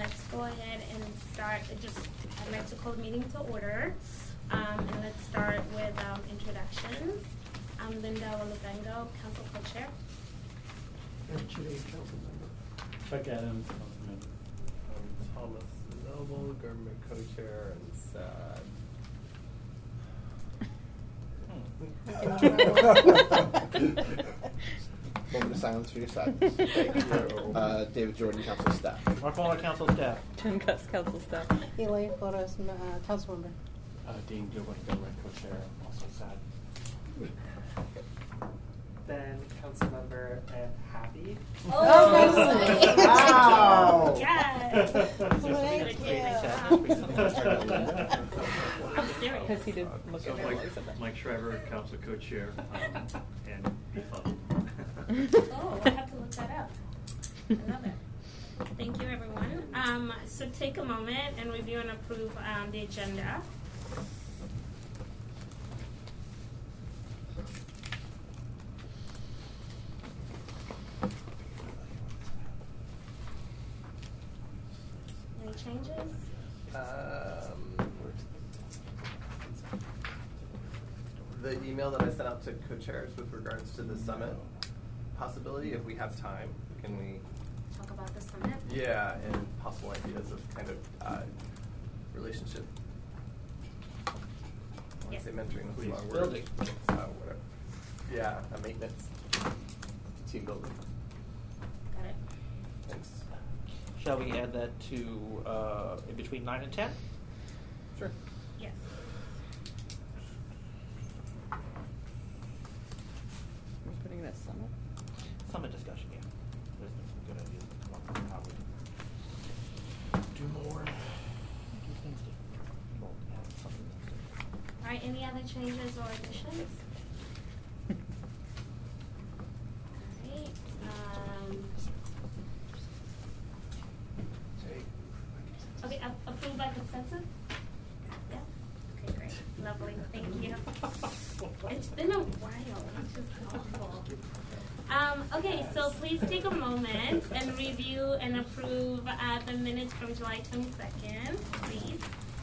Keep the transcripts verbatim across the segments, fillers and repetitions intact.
let's go ahead and start. Just I'd like to call the meeting to order, um, and let's start with um, introductions. I'm Linda Olubengo, Council Co-Chair. Council Member. Chuck Adams, Council Member. Um, Thomas Noble, Government Co-Chair, and Sad. Moment of silence for your sadness. Thank you. Uh, David Jordan, Council Staff. Mark Fuller, Council Staff. Jim Gus, Council Staff. Elaine Flores, uh, Council Member. Uh, Dean Gilbert, Government Co-Chair, also sad. Then council member and happy. Oh, nice. Wow. Yes. I'm serious. Because he did look So at Mike, it while he said that. Mike Shriver, Council Co-Chair, um, and befuddled. Oh, I have to look that up. I love it. Thank you, everyone. Um, so take a moment and review and approve um, the agenda. Any changes? Um, the email that I sent out to co-chairs with regards to the summit possibility, if we have time, can we? Talk about the summit? Yeah, and possible ideas of kind of uh, relationship. I want Yes. to say mentoring is Please. a long word. Building. Uh, whatever. Yeah, a maintenance. Team building. Got it. Thanks. Shall we add that to uh, in between nine and ten? Sure. Yes. We're putting it at summit. Summit discussion, yeah. There's been some good ideas that come up on how we do more, do things differently. Well, yeah, something else. All right, any other changes or additions? All right. Um, okay, a- approved by consensus? Yeah? Okay, great. Lovely. Thank you. It's been a while, which is awful. Um, okay, so please take a moment and review and approve uh, the minutes from July twenty-second, please.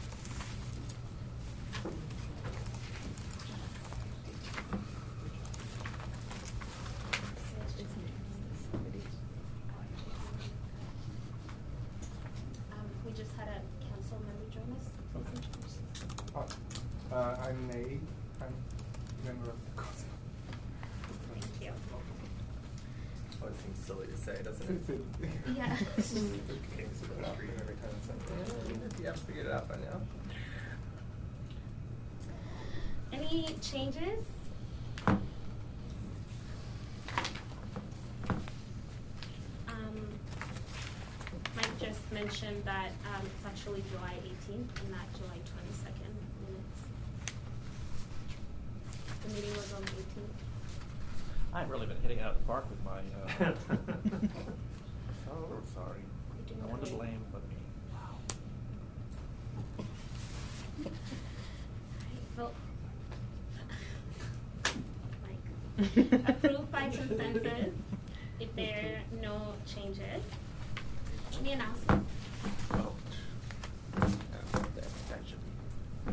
Um, we just had a council member join us. Uh, uh, I'm Nate. I'm a member of the council. Thank you. Oh, it seems silly to say, doesn't it? Yeah. It's okay, so we're not reading every time it's something. You have to figure it out by now. Any changes? Um, Mike just mentioned that um, it's actually July eighteenth and not July twenty-second minutes. The meeting was on the eighteenth. I've really been hitting it out of the park with my. Uh, so sorry. You're doing No one to great. blame but me. Wow. Mike. Approved by consensus if there are no changes. Any announcements? Oh. Yeah, that, that should be.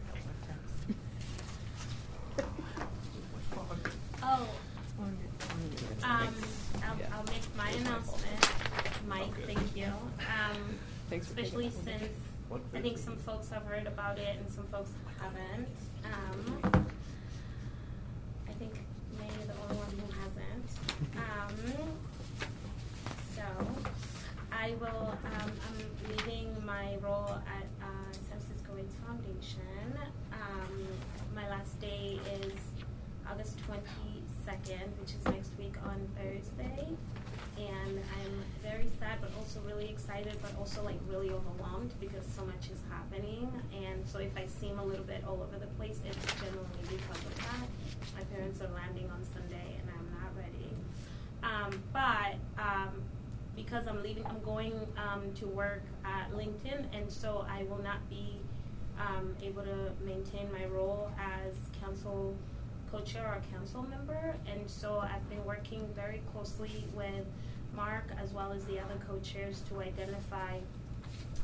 Oh, um, I'll, I'll make my announcement. Mike, thank you. Um, Thanks for taking especially that one. since What I think some folks have heard about it and some folks haven't. Um, I think May is the only one who hasn't. Um, so I will, um, I'm leaving my role at uh, San Francisco AIDS Foundation. Um, my last day is August twenty-second, which is next week on Thursday. And I'm very sad, but also really excited, but also like really overwhelmed because so much is happening. And so if I seem a little bit all over the place, it's generally because of that. My parents are landing on Sunday and I'm not ready. Um, but um, because I'm leaving, I'm going um, to work at LinkedIn, and so I will not be um, able to maintain my role as council co-chair or council member. And so I've been working very closely with Mark as well as the other co-chairs to identify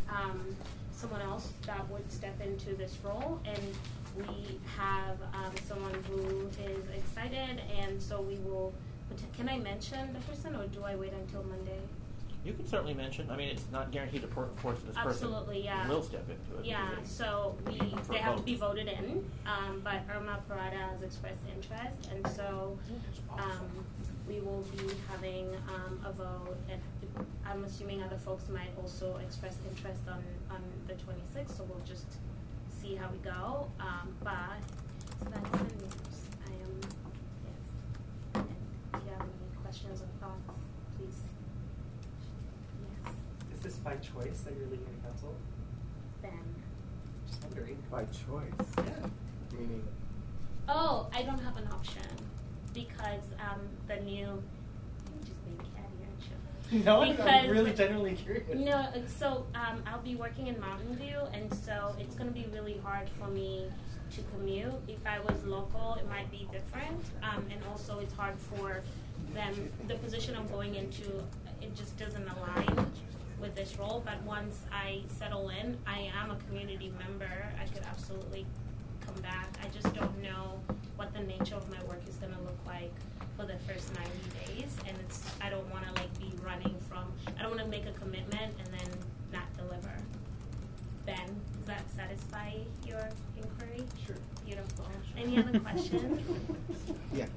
um, someone else that would step into this role, and we have um, someone who is excited, and so we will. Can I mention the person, or do I wait until Monday? You can certainly mention. I mean, it's not guaranteed to por- force this person. Absolutely, yeah. Will step into it. Yeah, because so we For they have to vote. be voted in, um, but Irma Parada has expressed interest, and so um, we will be having um, a vote. And I'm assuming other folks might also express interest on, on the twenty-sixth, so we'll just see how we go. Um, but so that's the news. I am yes. And if you have any questions or thoughts, please. Yes, Is this by choice that you're leaving the council? Ben. Just wondering. By choice. Yeah. Meaning. Oh, I don't have an option because um, the new. You're just being catty, aren't you? No, I'm Because- really genuinely curious. No, it's so um, I'll be working in Mountain View, and so it's going to be really hard for me to commute. If I was local, it might be different, um, and also it's hard for them. The position I'm going into, it just doesn't align with this role. But once I settle in, I am a community member. I could absolutely come back. I just don't know what the nature of my work is going to look like for the first ninety days, and it's I don't want to like be running from I don't want to make a commitment and then not deliver. Ben, does that satisfy your inquiry? Sure. Beautiful. Any other questions? Yeah.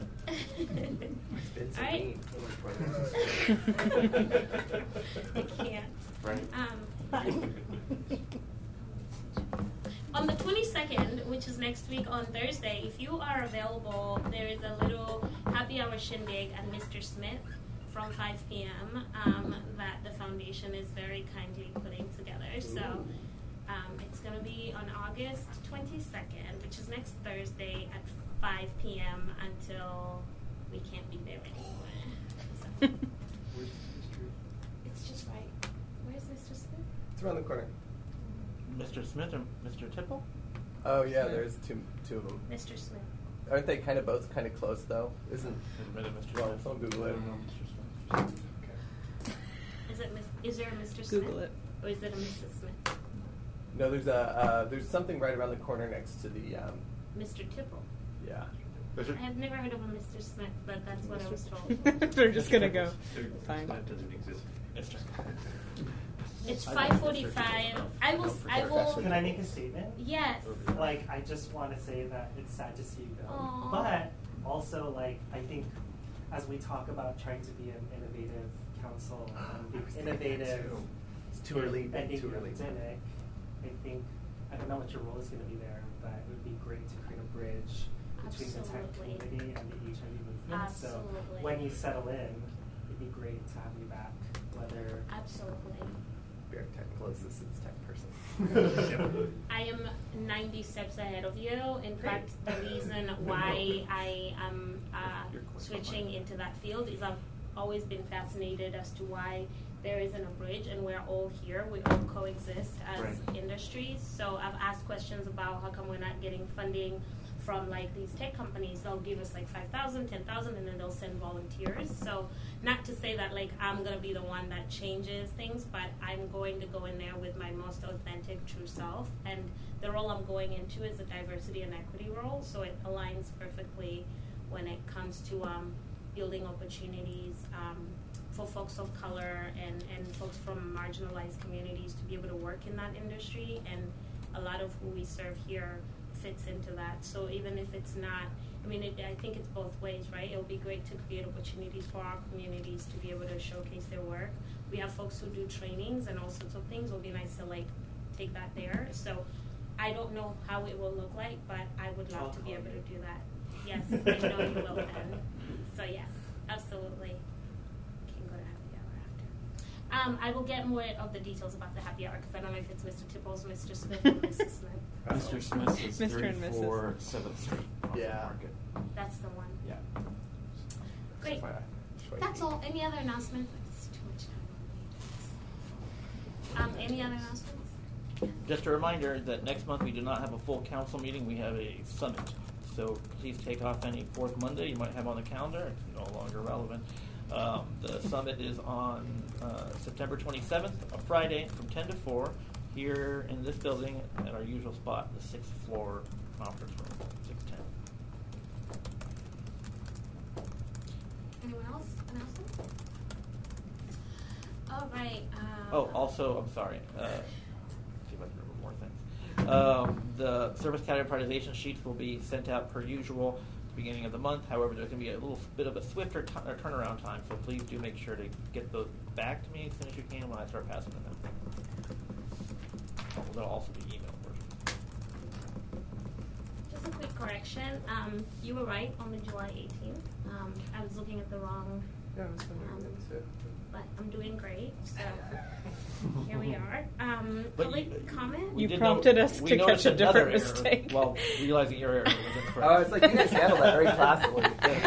It's All right. I can't. Right. Um, on the twenty-second, which is next week on Thursday, if you are available, there is a little happy hour shindig at Mister Smith from five p.m. Um, that the foundation is very kindly putting together. So um, it's going to be on August twenty-second, which is next Thursday at five p.m. until we can't be there anymore. So Where's Mister it's just right. Where's Mister Smith? It's around the corner. Mister Smith or Mister Tipple? Oh yeah, there's two two of them. Mister Smith. Aren't they kind of both kind of close though? Isn't? Maybe Mister Well, Smith. I'll Google it. Okay. Is it? Mis- Is there a Mister Smith? Google it. Or is it a Missus Smith? No, there's a uh, there's something right around the corner next to the um, Mister Tipple. yeah. I have never heard of a Mister Smith, but that's what I was told. They're just gonna go. Fine. That doesn't exist. Mister It's five forty-five. I will. I will. Can I make a statement? Yes. Like, I just want to say that it's sad to see you go. Aw. But also, like, I think as we talk about trying to be an innovative council and be innovative It's too early. in ending Too the early. pandemic, I think, I don't know what your role is going to be there, but it would be great to create a bridge between the tech Absolutely. community and the H I V movement. Absolutely. So when you settle in, it'd be great to have you back, whether Absolutely. Very technical assistance tech person. I am ninety steps ahead of you. In fact, the reason why I am uh, switching into that field is I've always been fascinated as to why there isn't a bridge, and we're all here. We all coexist as Right. industries. So I've asked questions about how come we're not getting funding from like these tech companies. They'll give us like five thousand, ten thousand, and then they'll send volunteers. So not to say that like I'm gonna be the one that changes things, but I'm going to go in there with my most authentic, true self. And the role I'm going into is a diversity and equity role, so it aligns perfectly when it comes to um, building opportunities um, for folks of color and, and folks from marginalized communities to be able to work in that industry. And a lot of who we serve here fits into that. So even if it's not, I mean, it, I think it's both ways, right? It would be great to create opportunities for our communities to be able to showcase their work. We have folks who do trainings and all sorts of things. It would be nice to like take that there. So I don't know how it will look like, but I would love to be able to do that. Yes, I know you will then. So yes, absolutely. Can go to happy hour after. Um, I will get more of the details about the happy hour because I don't know if it's Mister Tipples, Mister Smith, or Missus Smith. Mister Smith is Mister and Missus thirty-four Seventh Street. off the Yeah. Market. That's the one. Yeah. Great. F Y I. Just wait. That's all. Any other announcements? It's too much time on me. Um, any other announcements? Just a reminder that next month we do not have a full council meeting. We have a summit. So please take off any fourth Monday you might have on the calendar. It's no longer relevant. Um, the summit is on uh, September twenty-seventh, a Friday, from ten to four, here in this building at our usual spot, the sixth floor conference room, six ten. Anyone else? Announcements? All right. Uh, Oh, also, I'm sorry. Uh, see if I can remember more things. Um, the service category prioritization sheets will be sent out per usual at the beginning of the month. However, there's going to be a little bit of a swifter t- or turnaround time, so please do make sure to get those back to me as soon as you can when I start passing them out. Oh, there'll also be email versions. Just a quick correction. Um, you were right on the July eighteenth. Um, I was looking at the wrong. Yeah, I was wondering that too. But I'm doing great, so here we are. Um, But public you- comment? We You did prompted know- us we to noticed catch a different another error mistake. while realizing your error was incorrect. Oh, it's like you guys handled that very classily.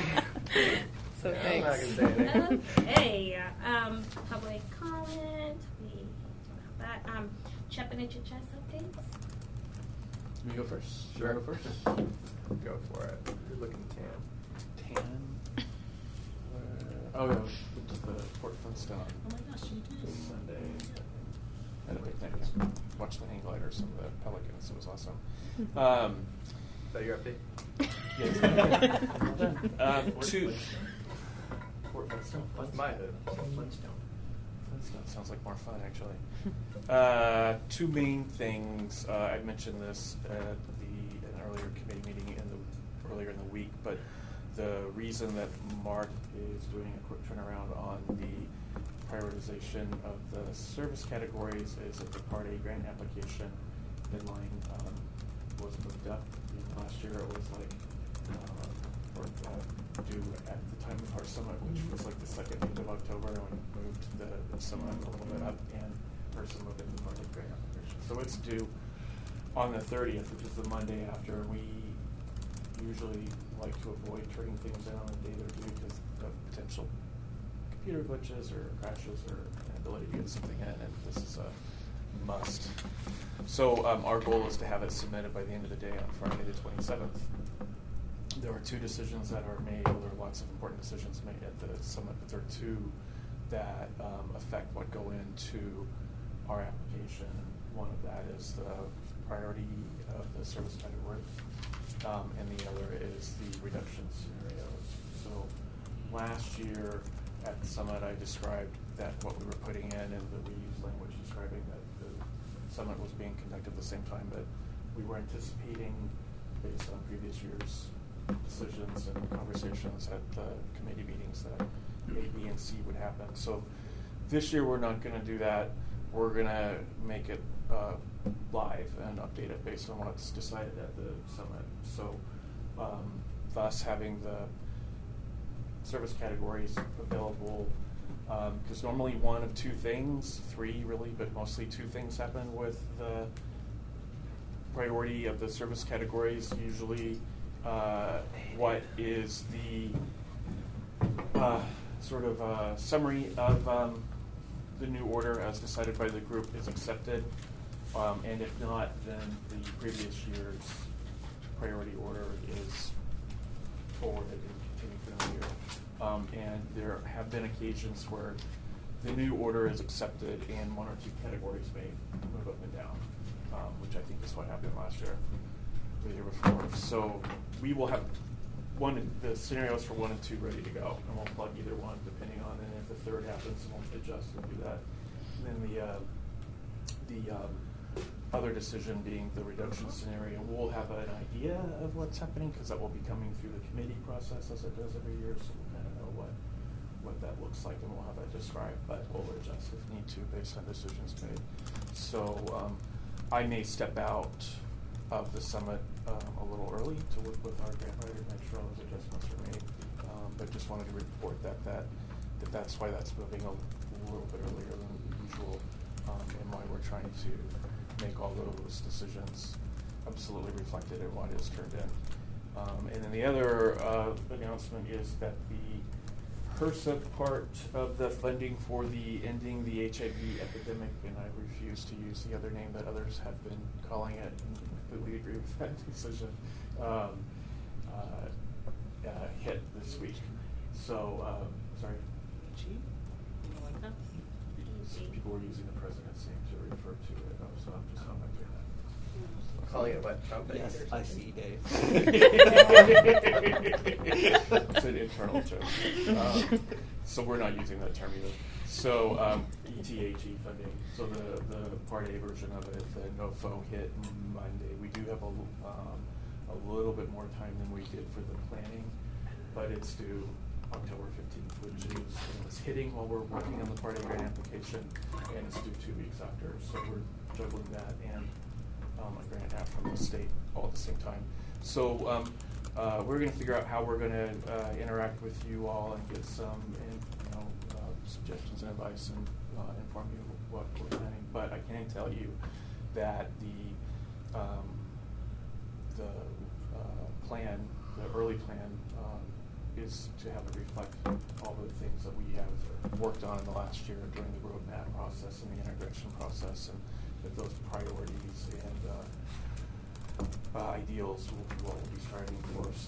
So I'm not thanks. gonna say anything. Okay. Um, public comment. We don't have that. Um, Chepanichichas updates. You go first. Sure. You go first. Go for it. You're looking tan. Tan. Oh, yeah, we went to the Fort Flintstone. Oh my gosh, you did. This Sunday. Had a picnic. Watched the hang gliders, some of the pelicans. It was awesome. Um, Is that your update? yeah, well done. Um, two. Fort Flintstone. That's my hood. Flintstone. Flintstone sounds like more fun, actually. Uh, two main things. Uh, I mentioned this at the an earlier committee meeting in the earlier in the week, but the reason that Mark is doing a quick turnaround on the prioritization of the service categories is that the Part A grant application deadline um, was moved up. Last year it was like uh, or, uh, due at the time of our summit, which was like the second week of October, and we moved the, the summit a little bit up and first moved into the Part A grant application. So it's due on the thirtieth, which is the Monday after. We usually like to avoid turning things in on the day they're due because of potential computer glitches or crashes or inability to get something in, and this is a must. So um, our goal is to have it submitted by the end of the day on Friday the twenty-seventh. There are two decisions that are made, well, there are lots of important decisions made at the summit, but there are two that um, affect what go into our application. One of that is the priority of the service category. Um, and the other is the reduction scenarios. So last year at the summit, I described that what we were putting in and the reuse language describing that the summit was being conducted at the same time, but we were anticipating, based on previous years' decisions and conversations at the committee meetings, that A, B, and C would happen. So this year we're not going to do that. We're going to make it uh, live and update it based on what's decided at the summit. So um, thus having the service categories available, because um, normally one of two things, three really, but mostly two things happen with the priority of the service categories. Usually uh, what is the uh, sort of uh, summary of um, the new order as decided by the group is accepted, um, and if not, then the previous year's priority order is forwarded and continued for the year. Um, and there have been occasions where the new order is accepted and one or two categories may move up and down, um, which I think is what happened last year, or the year before. So we will have one the scenarios for one and two ready to go, and we'll plug either one depending on, and if the third happens, we'll adjust and do that. And then the uh, the um, other decision being the reduction scenario, we'll have an idea of what's happening because that will be coming through the committee process as it does every year, so we'll kind of know what what that looks like, and we'll have that described, but we'll adjust if need to based on decisions made. So um, I may step out of the summit um, a little early to work with our grant writer to make sure all those adjustments are made, um, but just wanted to report that that, that that's why that's moving a little bit earlier than usual, um, and why we're trying to make all those decisions absolutely reflected in what is turned in. Um, and then the other uh, announcement is that the HRSA part of the funding for the ending the H I V epidemic, and I refuse to use the other name that others have been calling it, and completely agree with that decision, um, uh, uh, hit this week. So, um, sorry. You like that? People were using the presidency to refer to it, so I'm just not doing that. Calling it what, Trump Day? Yes, or I something? see, Dave. It's an internal joke. Um, so we're not using that term either. So um, E T A G funding. So the, the Part A version of it, the N O F O hit Monday. We do have a, um, a little bit more time than we did for the planning, but it's due October fifteenth, which is it was hitting while we're working on the Part A grant application, and it's due two weeks after. So we're juggling that and um, a grant app from the state all at the same time. So um, uh, we're going to figure out how we're going to uh, interact with you all and get some, in, you know, uh, suggestions and advice and uh, inform you of what we're planning. But I can tell you that the um, the uh, plan, the early plan, um, is to have it reflect all the things that we have worked on in the last year during the roadmap process and the integration process, and that those priorities and uh, uh, ideals will be what we'll be striving for.